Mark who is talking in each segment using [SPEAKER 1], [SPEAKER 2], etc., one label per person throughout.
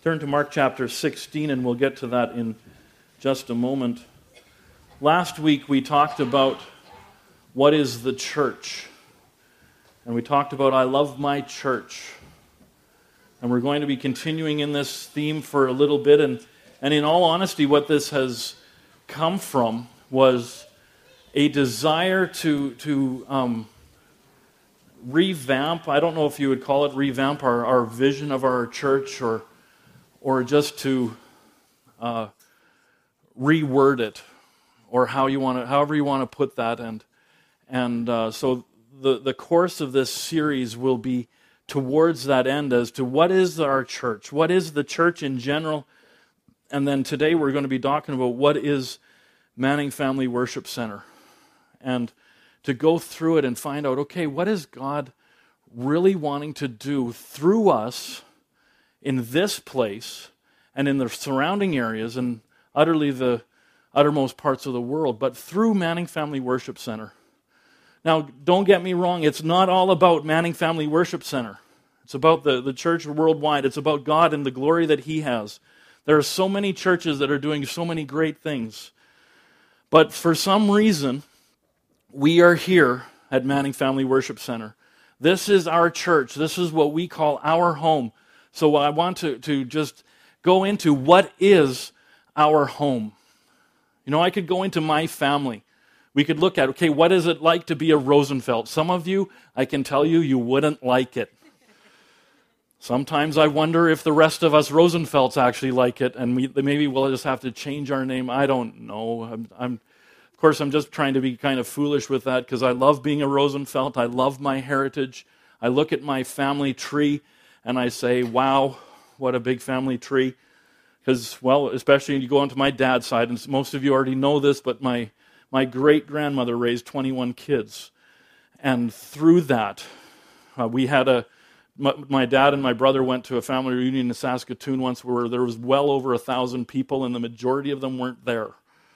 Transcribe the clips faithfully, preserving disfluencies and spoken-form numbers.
[SPEAKER 1] Turn to Mark chapter sixteen, and we'll get to that in just a moment. Last week we talked about what is the church. And we talked about I love my church. And we're going to be continuing in this theme for a little bit. And, and in all honesty, what this has come from was a desire to, to um, revamp, I don't know if you would call it revamp, our, our vision of our church, or or just to uh, reword it, or how you want to, however you want to put that. And and uh, so the the course of this series will be towards that end, as to what is our church, what is the church in general, and then today we're going to be talking about what is Manning Family Worship Center, and to go through it and find out, okay, what is God really wanting to do through us in this place and in the surrounding areas and utterly the uttermost parts of the world, but through Manning Family Worship Center. Now, don't get me wrong, it's not all about Manning Family Worship Center. It's about the, the church worldwide. It's about God and the glory that He has. There are so many churches that are doing so many great things. But for some reason, we are here at Manning Family Worship Center. This is our church. This is what we call our home. So I want to, to just go into what is our home. You know, I could go into my family. We could look at, okay, what is it like to be a Rosenfeld? Some of you, I can tell you, you wouldn't like it. Sometimes I wonder if the rest of us Rosenfelds actually like it, and we, maybe we'll just have to change our name. I don't know. I'm, I'm Of course, I'm just trying to be kind of foolish with that, because I love being a Rosenfeld. I love my heritage. I look at my family tree, and I say, wow, what a big family tree. Because, well, especially you go onto my dad's side, and most of you already know this, but my, my great-grandmother raised twenty-one kids. And through that, uh, we had a, my, my dad and my brother went to a family reunion in Saskatoon once where there was well over a thousand people, and the majority of them weren't there.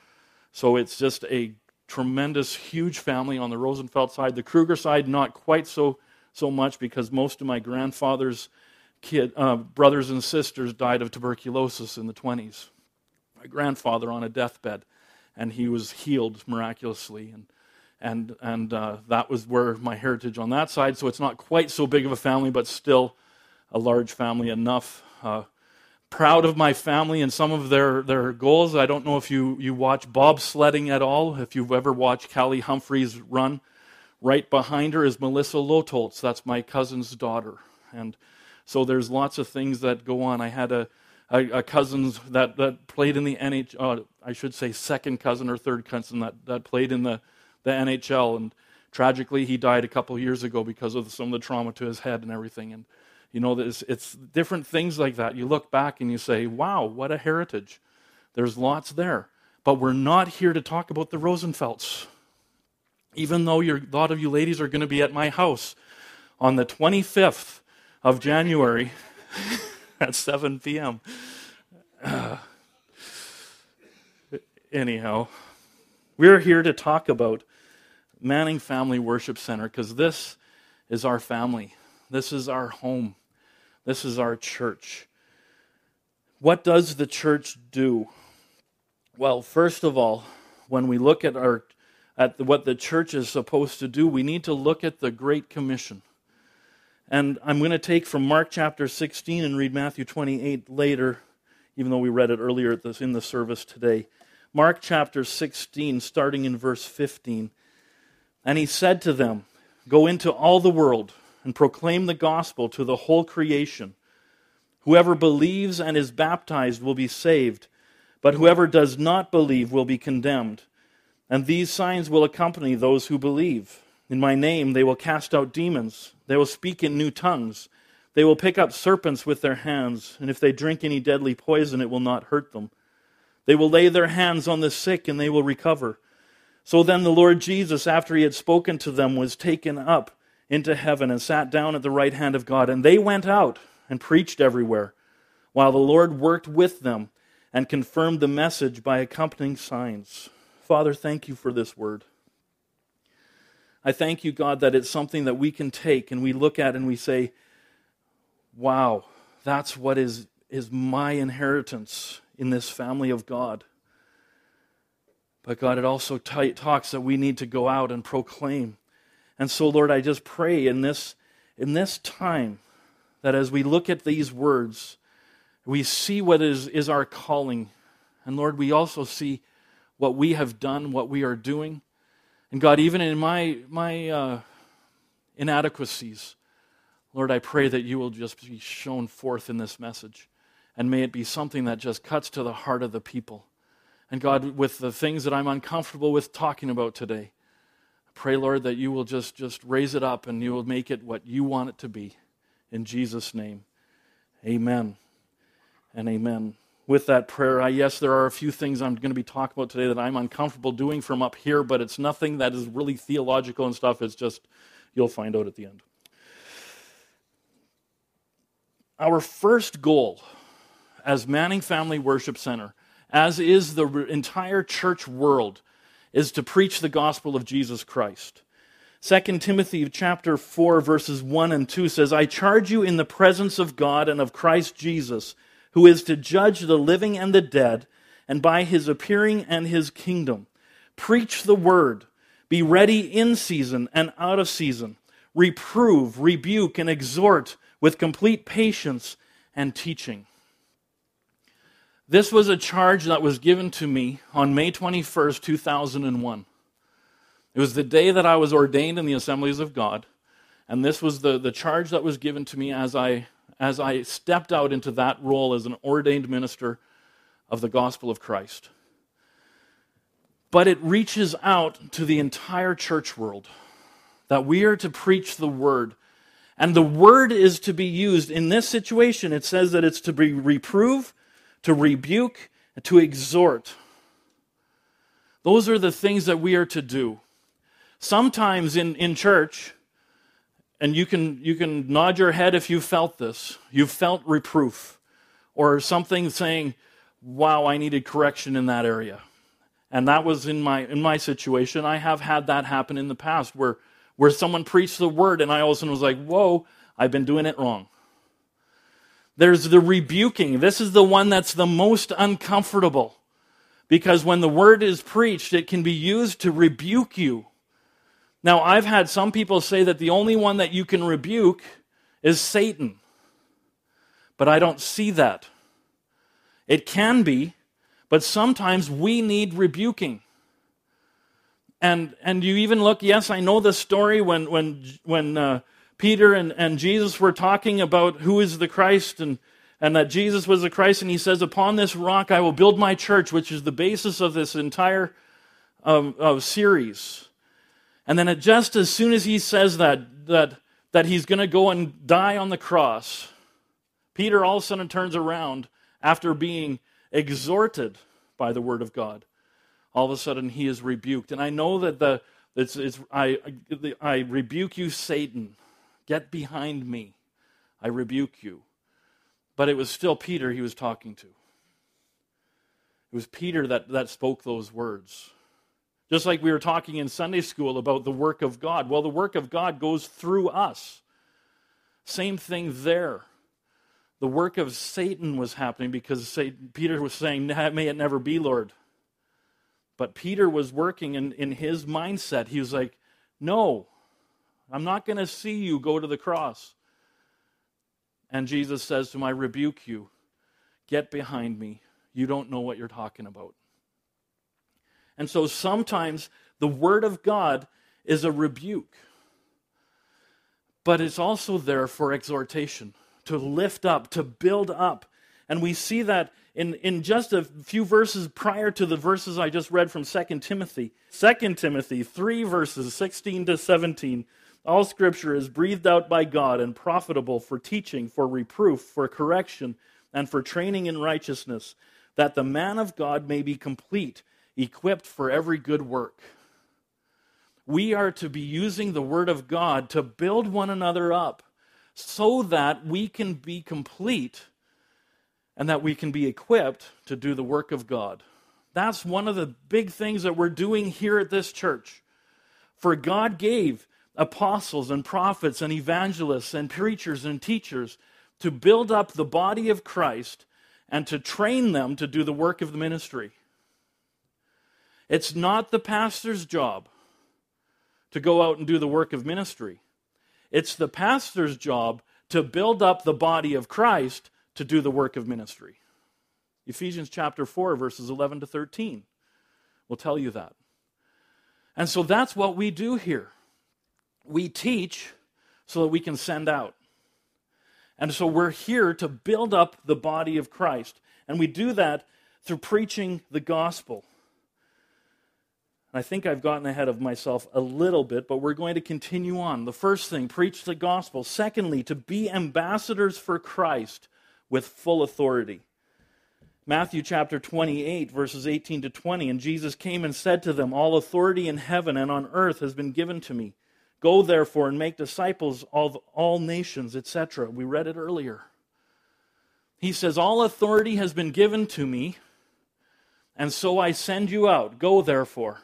[SPEAKER 1] So it's just a tremendous, huge family on the Rosenfeld side. The Kruger side, not quite so so much, because most of my grandfather's kid uh, brothers and sisters died of tuberculosis in the twenties. My grandfather on a deathbed, and he was healed miraculously, and and and uh, that was where my heritage on that side. So it's not quite so big of a family, but still a large family enough. Uh, proud of my family and some of their, their goals. I don't know if you, you watch bobsledding at all, if you've ever watched Callie Humphreys run. Right behind her is Melissa Lotoltz. That's my cousin's daughter. And so there's lots of things that go on. I had a, a, a cousin that, that played in the N H L, uh, I should say second cousin or third cousin that, that played in the, the N H L. And tragically, he died a couple of years ago because of some of the trauma to his head and everything. And you know, it's, it's different things like that. You look back and you say, wow, what a heritage. There's lots there. But we're not here to talk about the Rosenfelds. Even though you're, a lot of you ladies are going to be at my house on the twenty-fifth of January at seven p.m. Uh, anyhow, we're here to talk about Manning Family Worship Center, because this is our family. This is our home. This is our church. What does the church do? Well, first of all, when we look at our at what the church is supposed to do, we need to look at the Great Commission. And I'm going to take from Mark chapter sixteen and read Matthew twenty-eight later, even though we read it earlier at this, in the service today. Mark chapter sixteen, starting in verse fifteen. And he said to them, "Go into all the world and proclaim the gospel to the whole creation. Whoever believes and is baptized will be saved, but whoever does not believe will be condemned. And these signs will accompany those who believe. In my name they will cast out demons. They will speak in new tongues. They will pick up serpents with their hands, and if they drink any deadly poison, it will not hurt them. They will lay their hands on the sick, and they will recover." So then the Lord Jesus, after he had spoken to them, was taken up into heaven and sat down at the right hand of God. And they went out and preached everywhere, while the Lord worked with them and confirmed the message by accompanying signs. Father, thank you for this word. I thank you, God, that it's something that we can take and we look at and we say, wow, that's what is is my inheritance in this family of God. But God, it also t- talks that we need to go out and proclaim. And so, Lord, I just pray in this, in this time that as we look at these words, we see what is, is our calling. And Lord, we also see what we have done, what we are doing. And God, even in my, my uh, inadequacies, Lord, I pray that you will just be shown forth in this message. And may it be something that just cuts to the heart of the people. And God, with the things that I'm uncomfortable with talking about today, I pray, Lord, that you will just, just raise it up and you will make it what you want it to be. In Jesus' name, amen and amen. With that prayer, I, yes, there are a few things I'm going to be talking about today that I'm uncomfortable doing from up here, but it's nothing that is really theological and stuff. It's just, you'll find out at the end. Our first goal as Manning Family Worship Center, as is the entire church world, is to preach the gospel of Jesus Christ. Second Timothy chapter four, verses one and two says, I charge you in the presence of God and of Christ Jesus, who is to judge the living and the dead, and by his appearing and his kingdom. Preach the word. Be ready in season and out of season. Reprove, rebuke, and exhort with complete patience and teaching. This was a charge that was given to me on May twenty-first, two thousand one. It was the day that I was ordained in the Assemblies of God, and this was the, the charge that was given to me as I as I stepped out into that role as an ordained minister of the gospel of Christ. But it reaches out to the entire church world, that we are to preach the word. And the word is to be used. In this situation, it says that it's to be reprove, to rebuke, and to exhort. Those are the things that we are to do. Sometimes in, in church, and you can you can nod your head if you felt this. You've felt reproof or something saying, wow, I needed correction in that area. And that was in my in my situation. I have had that happen in the past where, where someone preached the word and I all of a sudden was like, whoa, I've been doing it wrong. There's the rebuking. This is the one that's the most uncomfortable because when the word is preached, it can be used to rebuke you. Now, I've had some people say that the only one that you can rebuke is Satan. But I don't see that. It can be, but sometimes we need rebuking. And and you even look, yes, I know the story when when when uh, Peter and, and Jesus were talking about who is the Christ and, and that Jesus was the Christ, and he says, upon this rock I will build my church, which is the basis of this entire um, uh, series. And then it, just as soon as he says that, that, that he's going to go and die on the cross, Peter all of a sudden turns around after being exhorted by the word of God. All of a sudden he is rebuked. And I know that the it's, it's I, I rebuke you, Satan. Get behind me. I rebuke you. But it was still Peter he was talking to. It was Peter that, that spoke those words. Just like we were talking in Sunday school about the work of God. Well, the work of God goes through us. Same thing there. The work of Satan was happening because Satan, Peter was saying, may it never be, Lord. But Peter was working in, in his mindset. He was like, no, I'm not going to see you go to the cross. And Jesus says to him, I rebuke you. Get behind me. You don't know what you're talking about. And so sometimes the word of God is a rebuke. But it's also there for exhortation, to lift up, to build up. And we see that in, in just a few verses prior to the verses I just read from Second Timothy. Second Timothy three verses sixteen to seventeen. All Scripture is breathed out by God and profitable for teaching, for reproof, for correction, and for training in righteousness, that the man of God may be complete, equipped for every good work. We are to be using the Word of God to build one another up so that we can be complete and that we can be equipped to do the work of God. That's one of the big things that we're doing here at this church. For God gave apostles and prophets and evangelists and preachers and teachers to build up the body of Christ and to train them to do the work of the ministry. It's not the pastor's job to go out and do the work of ministry. It's the pastor's job to build up the body of Christ to do the work of ministry. Ephesians chapter four, verses eleven to thirteen will tell you that. And so that's what we do here. We teach so that we can send out. And so we're here to build up the body of Christ. And we do that through preaching the gospel. I think I've gotten ahead of myself a little bit, but we're going to continue on. The first thing, preach the gospel. Secondly, to be ambassadors for Christ with full authority. Matthew chapter twenty-eight, verses eighteen to twenty, and Jesus came and said to them, all authority in heaven and on earth has been given to me. Go therefore and make disciples of all nations, et cetera. We read it earlier. He says, all authority has been given to me, and so I send you out. Go therefore.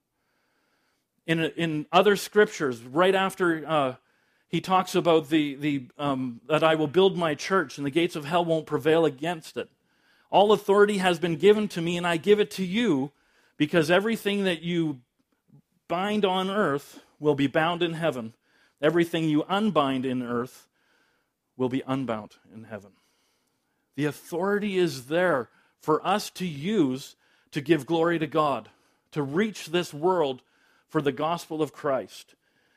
[SPEAKER 1] In, in other scriptures, right after uh, he talks about the, the um, that I will build my church and the gates of hell won't prevail against it. All authority has been given to me, and I give it to you, because everything that you bind on earth will be bound in heaven. Everything you unbind in earth will be unbound in heaven. The authority is there for us to use to give glory to God, to reach this world for the gospel of Christ.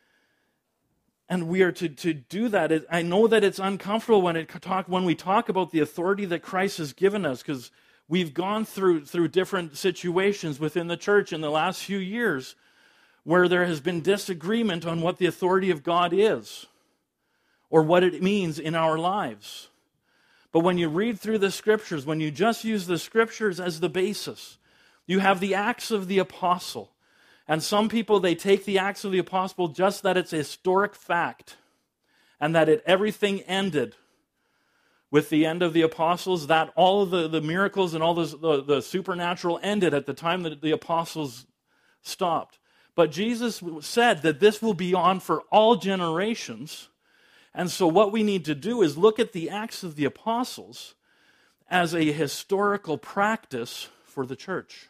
[SPEAKER 1] And we are to, to do that. I know that it's uncomfortable when it talk when we talk about the authority that Christ has given us, because we've gone through, through different situations within the church in the last few years where there has been disagreement on what the authority of God is or what it means in our lives. But when you read through the scriptures, when you just use the scriptures as the basis, you have the Acts of the Apostle. And some people, they take the Acts of the Apostle just that it's a historic fact and that it everything ended with the end of the apostles, that all of the, the miracles and all this, the, the supernatural ended at the time that the apostles stopped. But Jesus said that this will be on for all generations. And so what we need to do is look at the Acts of the Apostles as a historical practice for the church.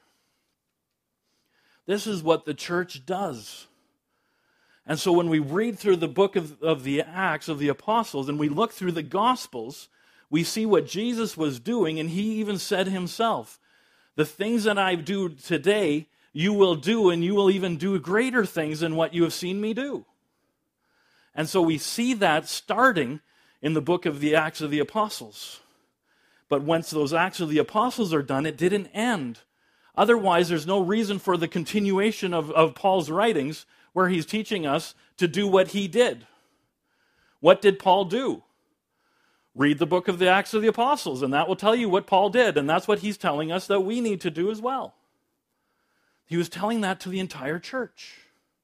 [SPEAKER 1] This is what the church does. And so when we read through the book of, of the Acts of the Apostles and we look through the Gospels, we see what Jesus was doing, and he even said himself, the things that I do today, you will do, and you will even do greater things than what you have seen me do. And so we see that starting in the book of the Acts of the Apostles. But once those Acts of the Apostles are done, it didn't end. Otherwise, there's no reason for the continuation of, of Paul's writings where he's teaching us to do what he did. What did Paul do? Read the book of the Acts of the Apostles, and that will tell you what Paul did, and that's what he's telling us that we need to do as well. He was telling that to the entire church.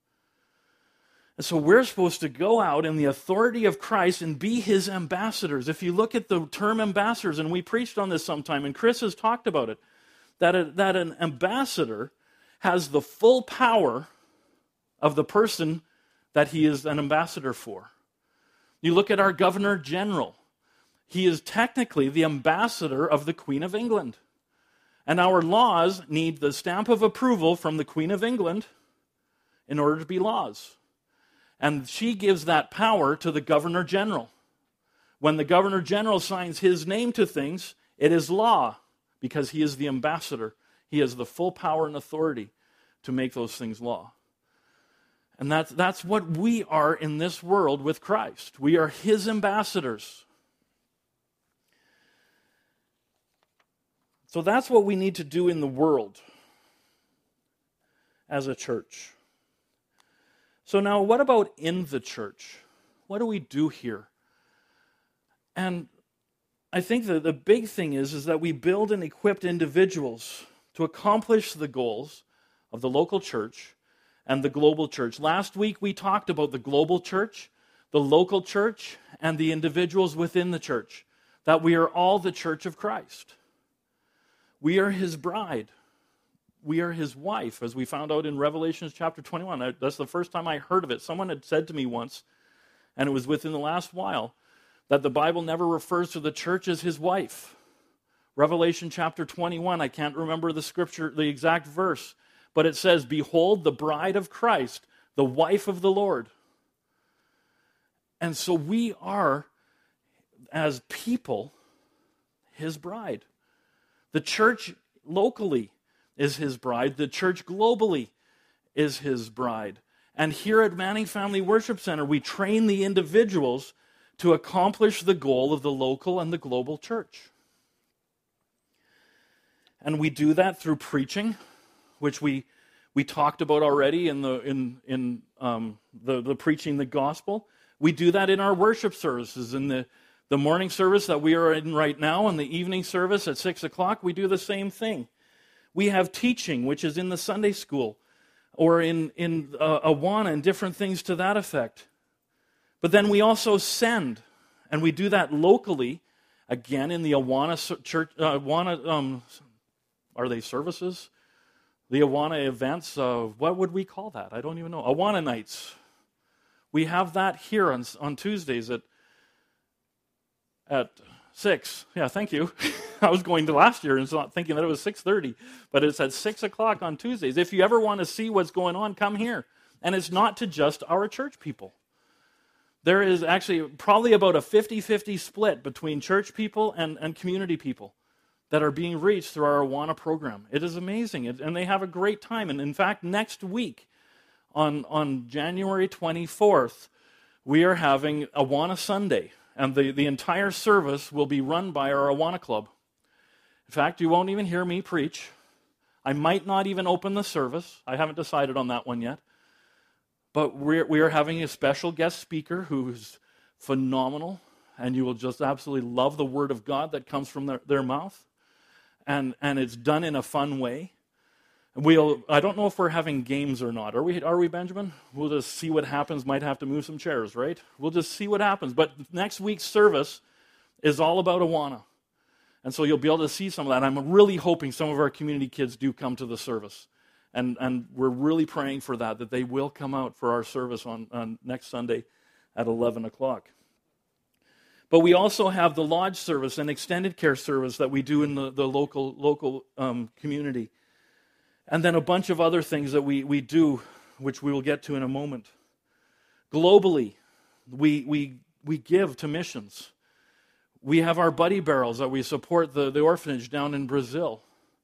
[SPEAKER 1] And so we're supposed to go out in the authority of Christ and be his ambassadors. If you look at the term ambassadors, and we preached on this sometime, and Chris has talked about it, that, a, that an ambassador has the full power of the person that he is an ambassador for. You look at our Governor General. He is technically the ambassador of the Queen of England. And our laws need the stamp of approval from the Queen of England in order to be laws. And she gives that power to the Governor General. When the Governor General signs his name to things, it is law because he is the ambassador. He has the full power and authority to make those things law. And that's, that's what we are in this world with Christ. We are his ambassadors. So that's what we need to do in the world as a church. So now, what about in the church? What do we do here? And I think that the big thing is, is that we build and equip individuals to accomplish the goals of the local church and the global church. Last week we talked about the global church, the local church, and the individuals within the church, that we are all the church of Christ. We are his bride. We are his wife, as we found out in Revelation chapter twenty-one. That's the first time I heard of it. Someone had said to me once, and it was within the last while, that the Bible never refers to the church as his wife. Revelation chapter twenty-one, I can't remember the scripture, the exact verse, but it says, "Behold, the bride of Christ, the wife of the Lord." And so we are, as people, his bride. The church locally is his bride. The church globally is his bride. And here at Manning Family Worship Center, we train the individuals to accomplish the goal of the local and the global church. And we do that through preaching, which we we talked about already in the in in um, the the preaching the gospel. We do that in our worship services. In the the morning service that we are in right now, and the evening service at six o'clock, we do the same thing. We have teaching, which is in the Sunday school, or in in uh, Awana, and different things to that effect. But then we also send, and we do that locally, again in the Awana church. Uh, Awana, um, are they services? The Awana events. Uh, what would we call that? I don't even know. Awana nights. We have that here on on Tuesdays at at six. Yeah, thank you. I was going to last year and not thinking that it was six thirty, but it's at six o'clock on Tuesdays. If you ever want to see what's going on, come here. And it's not to just our church people. There is actually probably about a fifty-fifty split between church people and, and community people that are being reached through our Awana program. It is amazing, it, and they have a great time. And in fact, next week, on, on January twenty-fourth, we are having Awana Sunday, and the, the entire service will be run by our Awana Club. In fact, you won't even hear me preach. I might not even open the service. I haven't decided on that one yet. But we're, we are having a special guest speaker who's phenomenal, and you will just absolutely love the Word of God that comes from their, their mouth. And, and it's done in a fun way. We'll, I don't know if we're having games or not. Are we, are we, Benjamin? We'll just see what happens. Might have to move some chairs, right? We'll just see what happens. But next week's service is all about Awana. And so you'll be able to see some of that. I'm really hoping some of our community kids do come to the service. And, and we're really praying for that, that they will come out for our service on, on next Sunday at eleven o'clock. But we also have the lodge service and extended care service that we do in the, the local, local um, community. And then a bunch of other things that we, we do, which we will get to in a moment. Globally, we we we give to missions. We have our buddy barrels that we support the, the orphanage down in Brazil.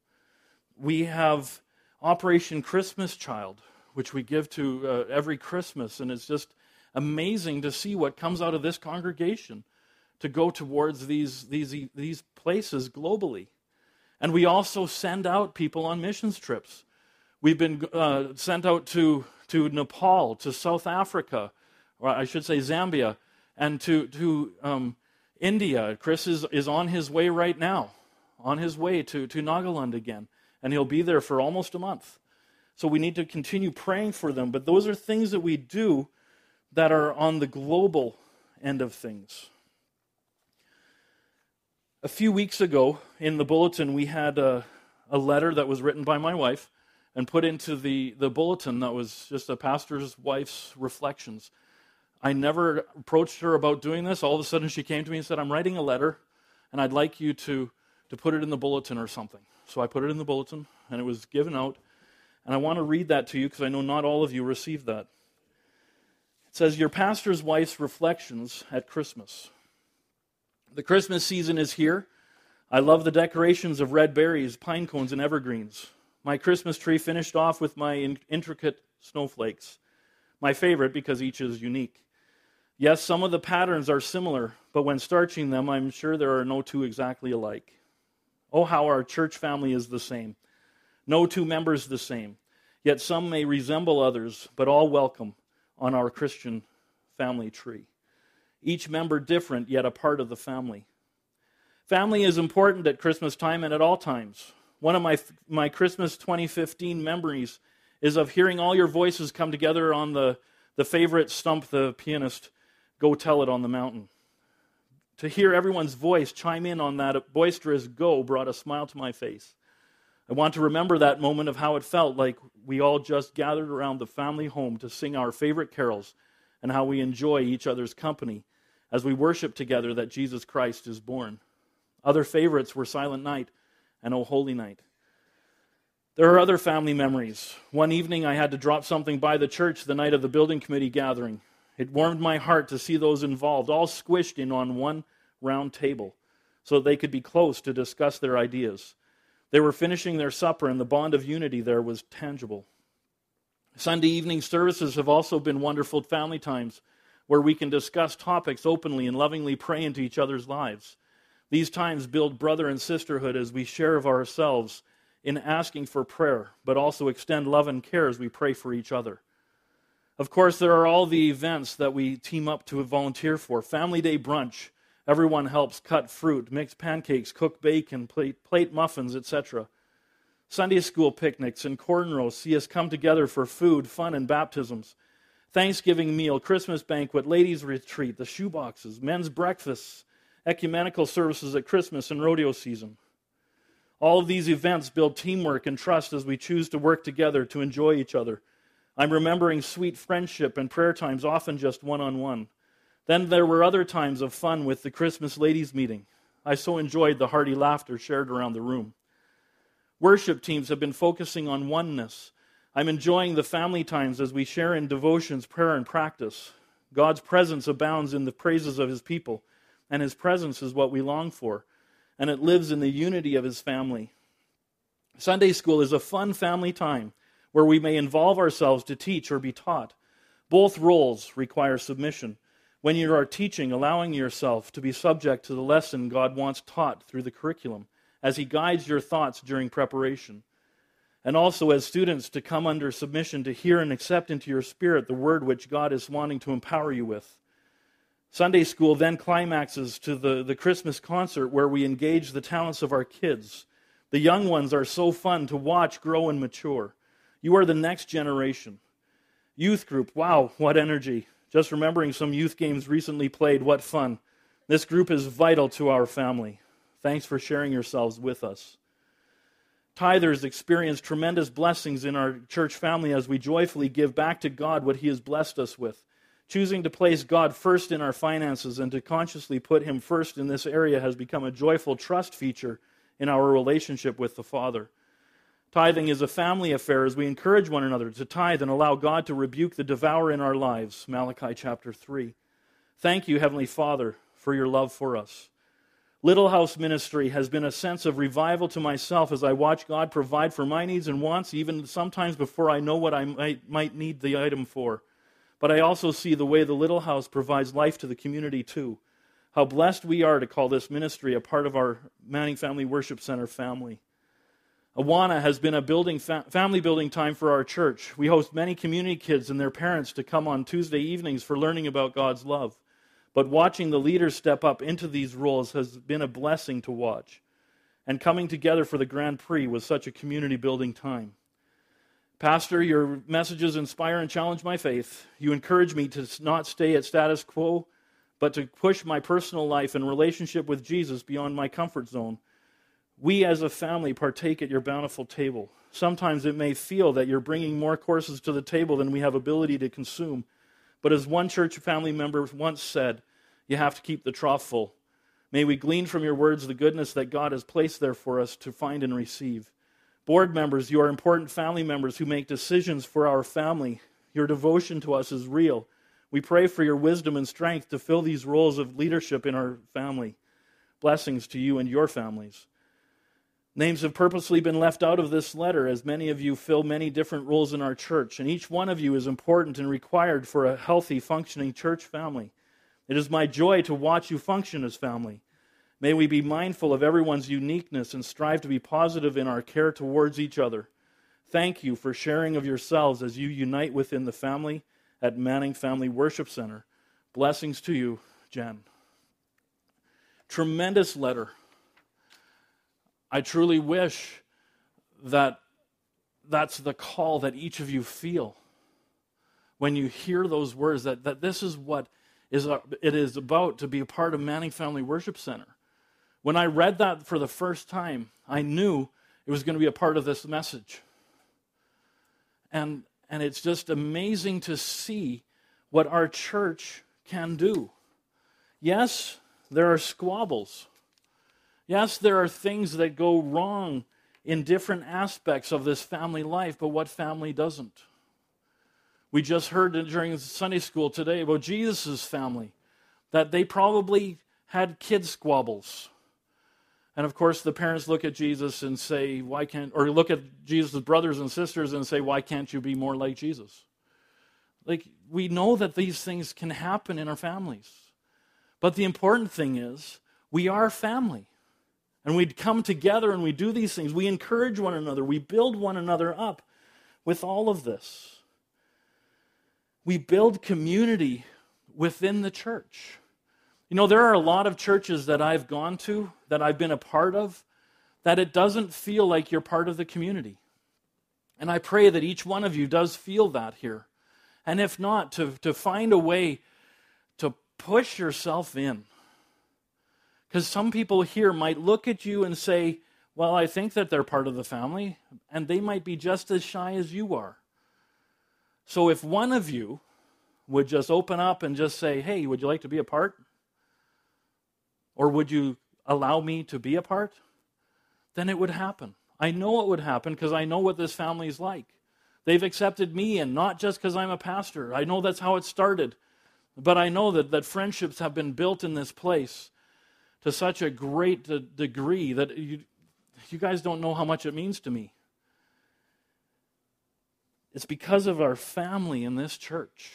[SPEAKER 1] We have Operation Christmas Child, which we give to uh, every Christmas, and it's just amazing to see what comes out of this congregation to go towards these these these places globally. And we also send out people on missions trips. We've been uh, sent out to, to Nepal, to South Africa, or I should say Zambia, and to, to um, India. Chris is, is on his way right now, on his way to, to Nagaland again, and he'll be there for almost a month. So we need to continue praying for them, but those are things that we do that are on the global end of things. A few weeks ago, in the bulletin, we had a, a letter that was written by my wife and put into the, the bulletin that was just a pastor's wife's reflections. I never approached her about doing this. All of a sudden, she came to me and said, "I'm writing a letter, and I'd like you to, to put it in the bulletin or something." So I put it in the bulletin, and it was given out. And I want to read that to you because I know not all of you received that. It says, "Your pastor's wife's reflections at Christmas. The Christmas season is here. I love the decorations of red berries, pine cones, and evergreens. My Christmas tree finished off with my in- intricate snowflakes. My favorite because each is unique. Yes, some of the patterns are similar, but when starching them, I'm sure there are no two exactly alike. Oh, how our church family is the same. No two members the same. Yet some may resemble others, but all welcome on our Christian family tree. Each member different, yet a part of the family. Family is important at Christmas time and at all times. One of my my Christmas twenty fifteen memories is of hearing all your voices come together on the, the favorite Stump the Pianist, Go Tell It on the Mountain. To hear everyone's voice chime in on that boisterous go brought a smile to my face. I want to remember that moment of how it felt like we all just gathered around the family home to sing our favorite carols and how we enjoy each other's company as we worship together that Jesus Christ is born. Other favorites were Silent Night and O Holy Night. There are other family memories. One evening I had to drop something by the church the night of the building committee gathering. It warmed my heart to see those involved all squished in on one round table so that they could be close to discuss their ideas. They were finishing their supper, and the bond of unity there was tangible. Sunday evening services have also been wonderful family times where we can discuss topics openly and lovingly pray into each other's lives. These times build brother and sisterhood as we share of ourselves in asking for prayer, but also extend love and care as we pray for each other. Of course, there are all the events that we team up to volunteer for. Family Day brunch. Everyone helps cut fruit, mix pancakes, cook bacon, plate, plate muffins, et cetera. Sunday school picnics and cornrows see us come together for food, fun, and baptisms. Thanksgiving meal, Christmas banquet, ladies' retreat, the shoeboxes, men's breakfasts, ecumenical services at Christmas and rodeo season. All of these events build teamwork and trust as we choose to work together to enjoy each other. I'm remembering sweet friendship and prayer times, often just one-on-one. Then there were other times of fun with the Christmas ladies' meeting. I so enjoyed the hearty laughter shared around the room. Worship teams have been focusing on oneness. I'm enjoying the family times as we share in devotions, prayer, and practice. God's presence abounds in the praises of His people, and His presence is what we long for, and it lives in the unity of His family. Sunday school is a fun family time where we may involve ourselves to teach or be taught. Both roles require submission. When you are teaching, allowing yourself to be subject to the lesson God wants taught through the curriculum, as He guides your thoughts during preparation. And also as students to come under submission to hear and accept into your spirit the word which God is wanting to empower you with. Sunday school then climaxes to the, the Christmas concert where we engage the talents of our kids. The young ones are so fun to watch grow and mature. You are the next generation. Youth group, wow, what energy. Just remembering some youth games recently played, what fun. This group is vital to our family. Thanks for sharing yourselves with us. Tithers experience tremendous blessings in our church family as we joyfully give back to God what He has blessed us with. Choosing to place God first in our finances and to consciously put Him first in this area has become a joyful trust feature in our relationship with the Father. Tithing is a family affair as we encourage one another to tithe and allow God to rebuke the devourer in our lives. Malachi chapter three. Thank you, Heavenly Father, for your love for us. Little House Ministry has been a sense of revival to myself as I watch God provide for my needs and wants, even sometimes before I know what I might, might need the item for. But I also see the way the Little House provides life to the community too. How blessed we are to call this ministry a part of our Manning Family Worship Center family. Awana has been a building fa- family building time for our church. We host many community kids and their parents to come on Tuesday evenings for learning about God's love. But watching the leaders step up into these roles has been a blessing to watch. And coming together for the Grand Prix was such a community building time. Pastor, your messages inspire and challenge my faith. You encourage me to not stay at status quo, but to push my personal life and relationship with Jesus beyond my comfort zone. We as a family partake at your bountiful table. Sometimes it may feel that you're bringing more courses to the table than we have ability to consume. But as one church family member once said, you have to keep the trough full. May we glean from your words the goodness that God has placed there for us to find and receive. Board members, you are important family members who make decisions for our family. Your devotion to us is real. We pray for your wisdom and strength to fill these roles of leadership in our family. Blessings to you and your families. Names have purposely been left out of this letter as many of you fill many different roles in our church, and each one of you is important and required for a healthy, functioning church family. It is my joy to watch you function as family. May we be mindful of everyone's uniqueness and strive to be positive in our care towards each other. Thank you for sharing of yourselves as you unite within the family at Manning Family Worship Center. Blessings to you, Jen. Tremendous letter. I truly wish that that's the call that each of you feel when you hear those words, that, that this is what is a, it is about to be a part of Manning Family Worship Center. When I read that for the first time, I knew it was going to be a part of this message. And, and it's just amazing to see what our church can do. Yes, there are squabbles. Yes, there are things that go wrong in different aspects of this family life, but what family doesn't? We just heard during Sunday school today about Jesus' family, that they probably had kid squabbles. And of course, the parents look at Jesus and say, why can't, or look at Jesus' brothers and sisters and say, why can't you be more like Jesus? Like, we know that these things can happen in our families. But the important thing is, we are family. And we come together and we do these things. We encourage one another. We build one another up with all of this. We build community within the church. You know, there are a lot of churches that I've gone to, that I've been a part of, that it doesn't feel like you're part of the community. And I pray that each one of you does feel that here. And if not, to, to find a way to push yourself in. Because some people here might look at you and say, well, I think that they're part of the family, and they might be just as shy as you are. So if one of you would just open up and just say, hey, would you like to be a part? Or would you allow me to be a part? Then it would happen. I know it would happen because I know what this family is like. They've accepted me, and not just because I'm a pastor. I know that's how it started. But I know that, that friendships have been built in this place to such a great de- degree that you, you guys don't know how much it means to me. It's because of our family in this church.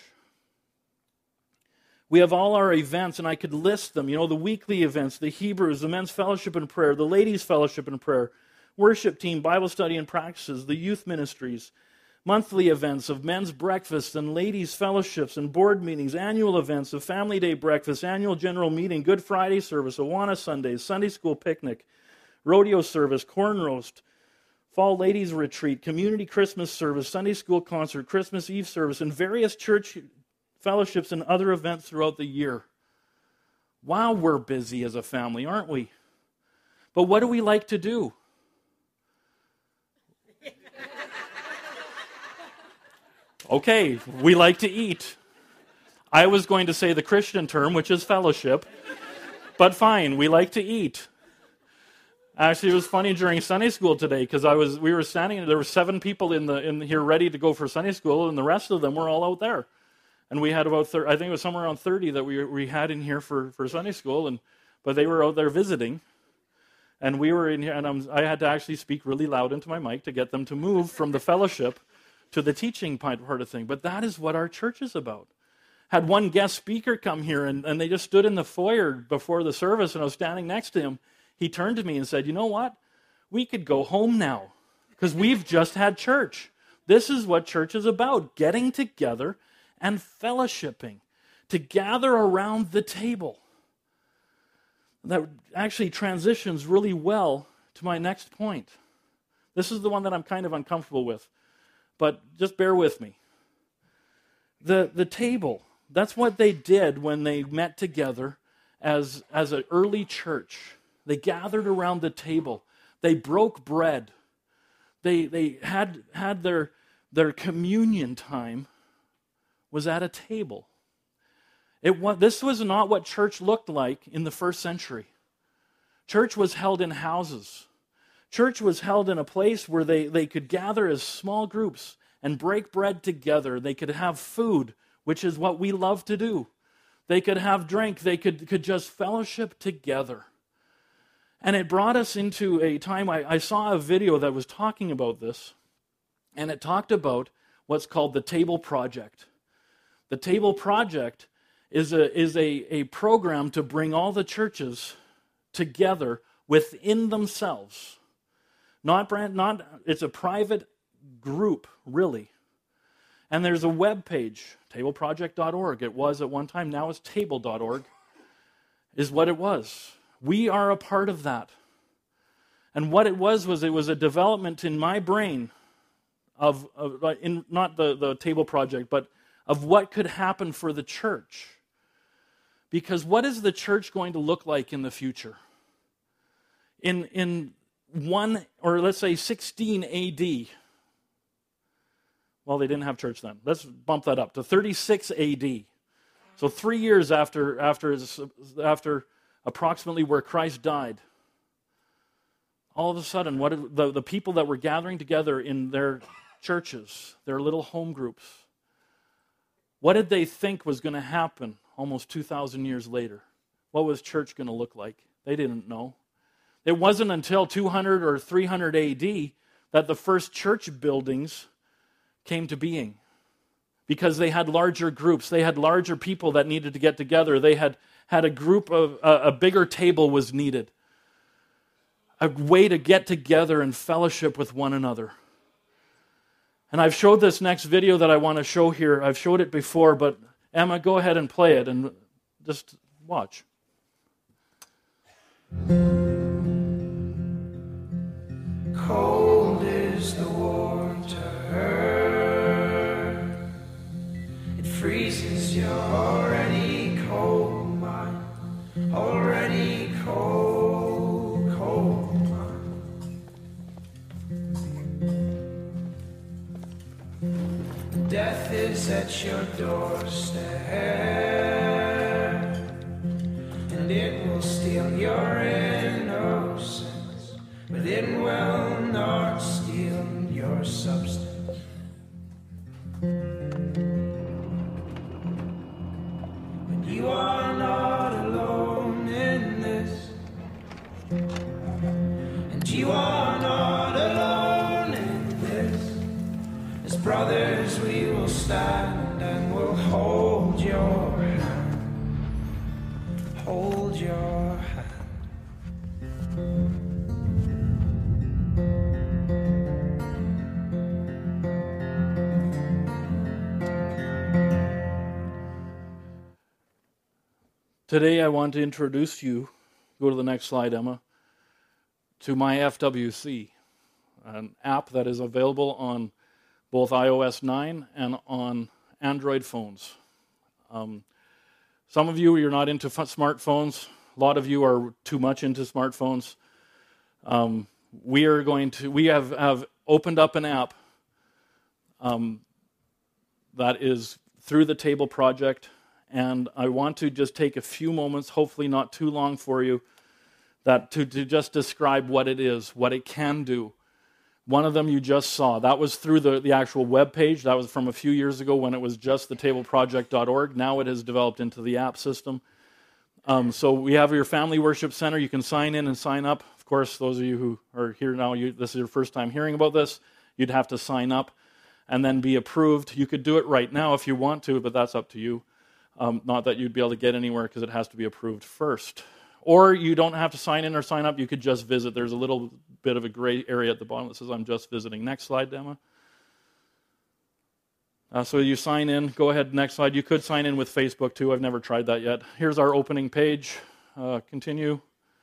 [SPEAKER 1] We have all our events, and I could list them. You know, the weekly events, the Hebrews, the men's fellowship and prayer, the ladies' fellowship and prayer, worship team, Bible study and practices, the youth ministries, monthly events of men's breakfasts and ladies' fellowships and board meetings, annual events of family day breakfast, annual general meeting, Good Friday service, Awana Sundays, Sunday school picnic, rodeo service, corn roast, fall ladies retreat, community Christmas service, Sunday school concert, Christmas Eve service, and various church fellowships and other events throughout the year. Wow, we're busy as a family, aren't we? But what do we like to do? Okay, we like to eat. I was going to say the Christian term, which is fellowship, but fine, we like to eat. Actually, it was funny during Sunday school today because I was we were standing. There were seven people in the in here ready to go for Sunday school, and the rest of them were all out there. And we had about thirty, I think it was somewhere around thirty that we we had in here for, for Sunday school, and but they were out there visiting, and we were in here, and I'm, I had to actually speak really loud into my mic to get them to move from the fellowship to the teaching part of thing. But that is what our church is about. Had one guest speaker come here, and, and they just stood in the foyer before the service, and I was standing next to him. He turned to me and said, you know what? We could go home now because we've just had church. This is what church is about, getting together and fellowshipping, to gather around the table. That actually transitions really well to my next point. This is the one that I'm kind of uncomfortable with, but just bear with me. The, the table, that's what they did when they met together as, as an early church. They gathered around the table. They broke bread. They, they had, had their, their communion time was at a table. It was, this was not what church looked like in the first century. Church was held in houses. Church was held in a place where they, they could gather as small groups and break bread together. They could have food, which is what we love to do. They could have drink. They could, could just fellowship together. And it brought us into a time, I, I saw a video that was talking about this, and it talked about what's called the Table Project. The Table Project is a is a, a program to bring all the churches together within themselves. Not brand, not it's a private group, really. And there's a web page, table project dot org. It was at one time, now it's table dot org, is what it was. We are a part of that. And what it was was it was a development in my brain of, of in not the, the Table Project, but of what could happen for the church. Because what is the church going to look like in the future? In in one, or let's say sixteen A D, well, they didn't have church then. Let's bump that up to thirty-six A D. So three years after, after, after approximately where Christ died, all of a sudden, what did, the, the people that were gathering together in their churches, their little home groups, what did they think was going to happen almost two thousand years later? What was church going to look like? They didn't know. It wasn't until two hundred or three hundred A D that the first church buildings came to being, because they had larger groups. They had larger people that needed to get together. They had had a group of, uh, a bigger table was needed. A way to get together and fellowship with one another. And I've showed this next video that I want to show here. I've showed it before, but Emma, go ahead and play it and just watch.
[SPEAKER 2] Cold is the water, it freezes your already cold mind, already cold, cold mind. Death is at your doorstep, and it will steal your innocence, but it will not steal your substance. But you are not alone in this, and you are not alone in this. As brothers we will stand and we'll hold your hand, hold your hand.
[SPEAKER 1] Today I want to introduce you, go to the next slide, Emma, to My F W C, an app that is available on both i O S nine and on Android phones. Um, some of you, you're not into f- smartphones. A lot of you are too much into smartphones. Um, we are going to, we have, have opened up an app um, that is through the Table Project. And I want to just take a few moments, hopefully not too long for you, that to, to just describe what it is, what it can do. One of them you just saw. That was through the, the actual web page. That was from a few years ago when it was just the table project dot org. Now it has developed into the app system. Um, so we have your Family Worship Center. You can sign in and sign up. Of course, those of you who are here now, you, this is your first time hearing about this, you'd have to sign up and then be approved. You could do it right now if you want to, but that's up to you. Um, not that you'd be able to get anywhere because it has to be approved first. Or you don't have to sign in or sign up. You could just visit. There's a little bit of a gray area at the bottom that says, I'm just visiting. Next slide, Emma. Uh, so you sign in. Go ahead, next slide. You could sign in with Facebook, too. I've never tried that yet. Here's our opening page. Uh, continue.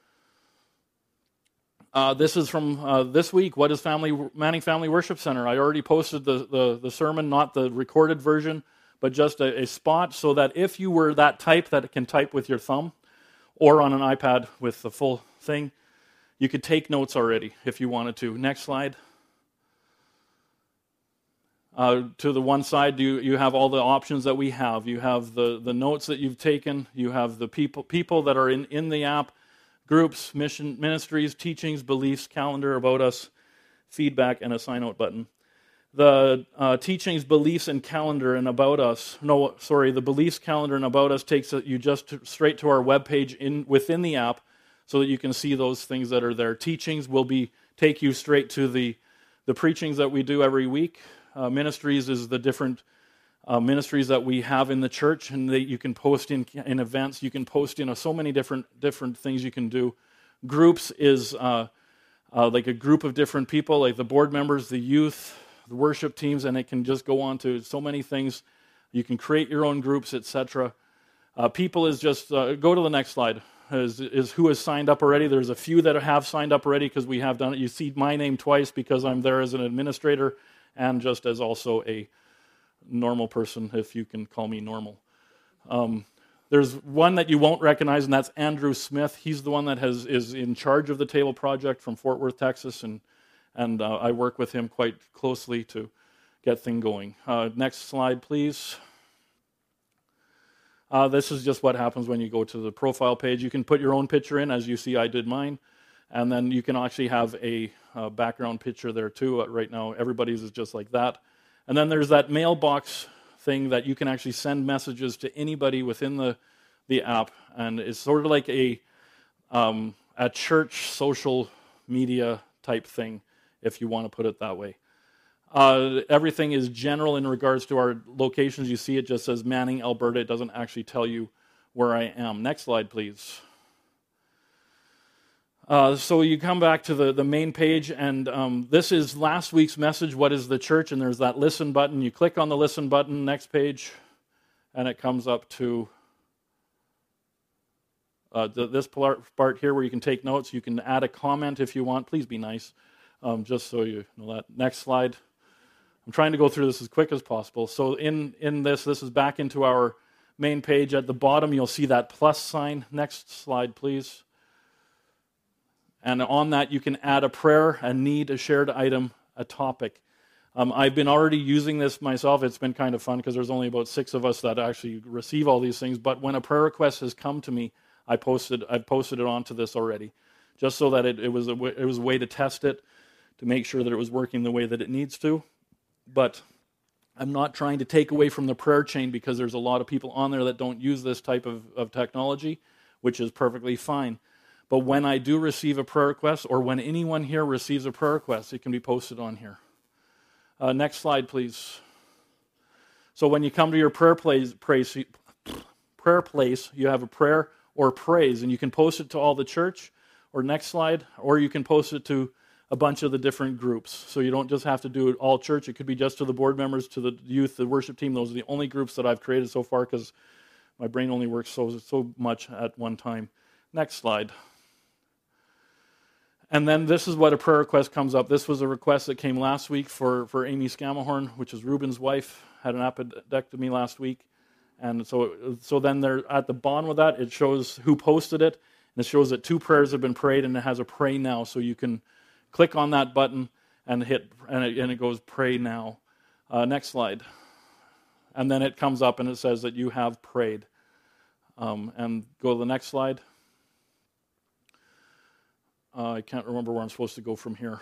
[SPEAKER 1] Uh, this is from uh, this week. What is Family Manning Family Worship Center? I already posted the, the, the sermon, not the recorded version, but just a, a spot so that if you were that type that can type with your thumb or on an iPad with the full thing, you could take notes already if you wanted to. Next slide. Uh, to the one side, you, you have all the options that we have. You have the, the notes that you've taken. You have the people people that are in, in the app, groups, mission ministries, teachings, beliefs, calendar, about us, feedback, and a sign out button. The uh, teachings, beliefs, and calendar and about us, no, sorry, the beliefs, calendar, and about us takes you just to, straight to our webpage in, within the app so that you can see those things that are there. Teachings will be take you straight to the, the preachings that we do every week. Uh, ministries is the different uh, ministries that we have in the church, and that you can post in, in events. You can post in uh, so many different different things you can do. Groups is uh, uh, like a group of different people, like the board members, the youth, the worship teams, and it can just go on to so many things. You can create your own groups, et cetera. Uh, people is just, uh, go to the next slide, is, is who has signed up already. There's a few that have signed up already because we have done it. You see my name twice because I'm there as an administrator and just as also a normal person, if you can call me normal. Um, there's one that you won't recognize, and that's Andrew Smith. He's the one that has is in charge of the Table Project from Fort Worth, Texas, and And uh, I work with him quite closely to get things going. Uh, next slide, please. Uh, this is just what happens when you go to the profile page. You can put your own picture in, as you see I did mine, and then you can actually have a uh, background picture there too. Uh, right now, everybody's is just like that. And then there's that mailbox thing that you can actually send messages to anybody within the, the app, and it's sort of like a um, a church social media type thing, if you want to put it that way. Uh, everything is general in regards to our locations. You see it just says Manning, Alberta. It doesn't actually tell you where I am. Next slide, please. Uh, so you come back to the, the main page, and um, this is last week's message, What is the Church? And there's that listen button. You click on the listen button, next page, and it comes up to uh, the, this part, part here where you can take notes. You can add a comment if you want. Please be nice, um, just so you know that. Next slide. I'm trying to go through this as quick as possible. So in, in this, this is back into our main page. At the bottom, you'll see that plus sign. Next slide, please. And on that, you can add a prayer, a need, a shared item, a topic. Um, I've been already using this myself. It's been kind of fun because there's only about six of us that actually receive all these things. But when a prayer request has come to me, I posted, I've posted it onto this already, just so that it, it was a w- it was a way to test it, to make sure that it was working the way that it needs to. But I'm not trying to take away from the prayer chain, because there's a lot of people on there that don't use this type of, of technology, which is perfectly fine. But when I do receive a prayer request, or when anyone here receives a prayer request, it can be posted on here. Uh, next slide, please. So when you come to your prayer place, praise, prayer place, you have a prayer or praise, and you can post it to all the church, or next slide, or you can post it to a bunch of the different groups. So you don't just have to do it all church. It could be just to the board members, to the youth, the worship team. Those are the only groups that I've created so far, because my brain only works so so much at one time. Next slide. And then this is what a prayer request comes up. This was a request that came last week for, for Amy Scamahorn, which is Ruben's wife, had an appendectomy last week. And so so then there at the bottom of that, it shows who posted it, and it shows that two prayers have been prayed, and it has a pray now. So you can click on that button and hit, and it, and it goes pray now. Uh, next slide. And then it comes up and it says that you have prayed. Um, and go to the next slide. Uh, I can't remember where I'm supposed to go from here.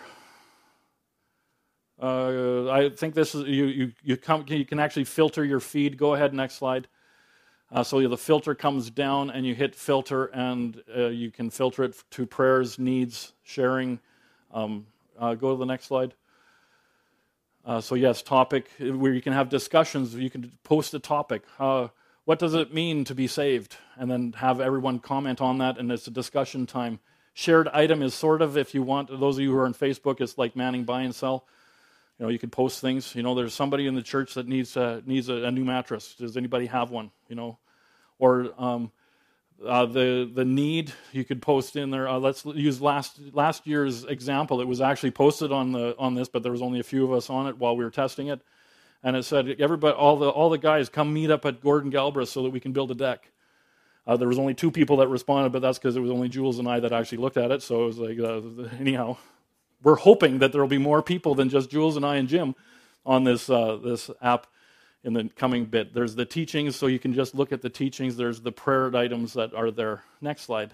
[SPEAKER 1] Uh, I think this is, you you you, come, you can actually filter your feed. Go ahead, next slide. Uh, so the filter comes down, and you hit filter, and uh, you can filter it to prayers, needs, sharing. Um, uh, go to the next slide. Uh, so yes, topic, where you can have discussions. You can post a topic. Uh, what does it mean to be saved? And then have everyone comment on that, and it's a discussion time. Shared item is sort of, if you want, those of you who are on Facebook, it's like Manning Buy and Sell. You know, you can post things. You know, there's somebody in the church that needs uh, needs a, a new mattress. Does anybody have one? You know, or um, uh, the the need, you could post in there. Uh, let's use last last year's example. It was actually posted on the on this, but there was only a few of us on it while we were testing it, and it said, everybody, all the all the guys, come meet up at Gordon Galbraith so that we can build a deck. Uh, there was only two people that responded, but that's because it was only Jules and I that actually looked at it. So it was like, uh, anyhow, we're hoping that there will be more people than just Jules and I and Jim on this uh, this app in the coming bit. There's the teachings, so you can just look at the teachings. There's the prayer items that are there. Next slide.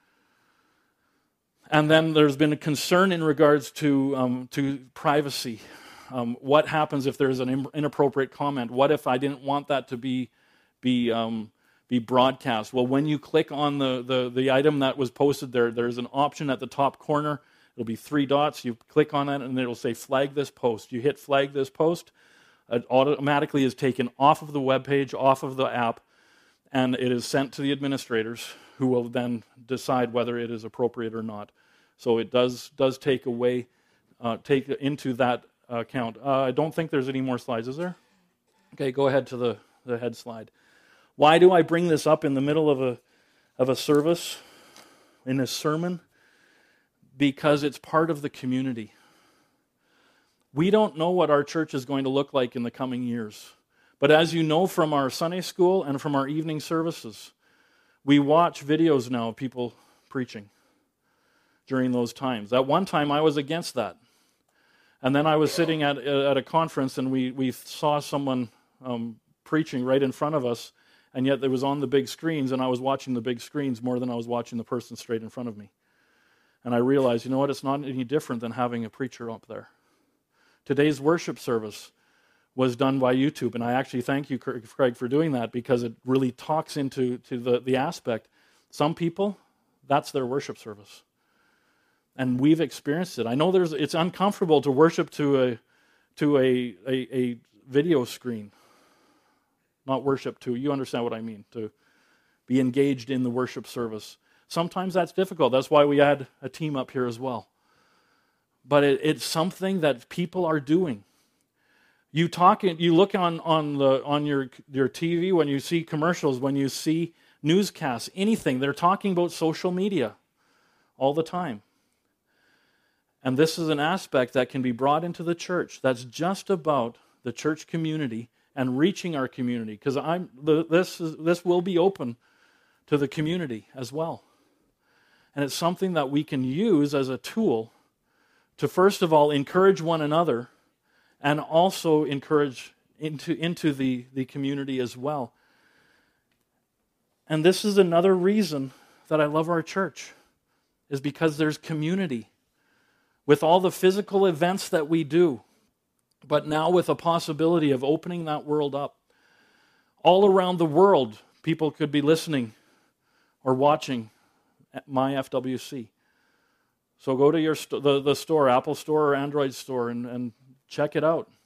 [SPEAKER 1] And then there's been a concern in regards to um, to privacy. Um, what happens if there's an inappropriate comment? What if I didn't want that to be be um, be broadcast? Well, when you click on the, the, the item that was posted there, there's an option at the top corner. It'll be three dots. You click on that, and it'll say flag this post. You hit flag this post. It automatically is taken off of the web page, off of the app, and it is sent to the administrators, who will then decide whether it is appropriate or not. So it does does take away, uh, take into that uh, count. Uh, I don't think there's any more slides, is there? Okay, go ahead to the, the head slide. Why do I bring this up in the middle of a of a service, in a sermon? Because it's part of the community. We don't know what our church is going to look like in the coming years. But as you know from our Sunday school and from our evening services, we watch videos now of people preaching during those times. At one time, I was against that. And then I was sitting at, at a conference, and we, we saw someone um, preaching right in front of us, And yet it was on the big screens, and I was watching the big screens more than I was watching the person straight in front of me. And I realized, you know what, it's not any different than having a preacher up there. Today's worship service was done by YouTube, and I actually thank you, Craig, for doing that, because it really talks into to the, the aspect. Some people, that's their worship service. And we've experienced it. I know there's it's uncomfortable to worship to a to a, a, a video screen. Not worship to, you understand what I mean, to be engaged in the worship service. Sometimes that's difficult. That's why we had a team up here as well. But it, it's something that people are doing. You talk, you look on on the on your your T V when you see commercials, when you see newscasts, anything. They're talking about social media all the time. And this is an aspect that can be brought into the church. That's just about the church community and reaching our community. Because I'm this is, this will be open to the community as well. And it's something that we can use as a tool to, first of all, encourage one another, and also encourage into, into the, the community as well. And this is another reason that I love our church, is because there's community. With all the physical events that we do, but now with a possibility of opening that world up. All around the world, people could be listening or watching at My F W C. So go to your st- the, the store, Apple Store or Android store, and, and check it out.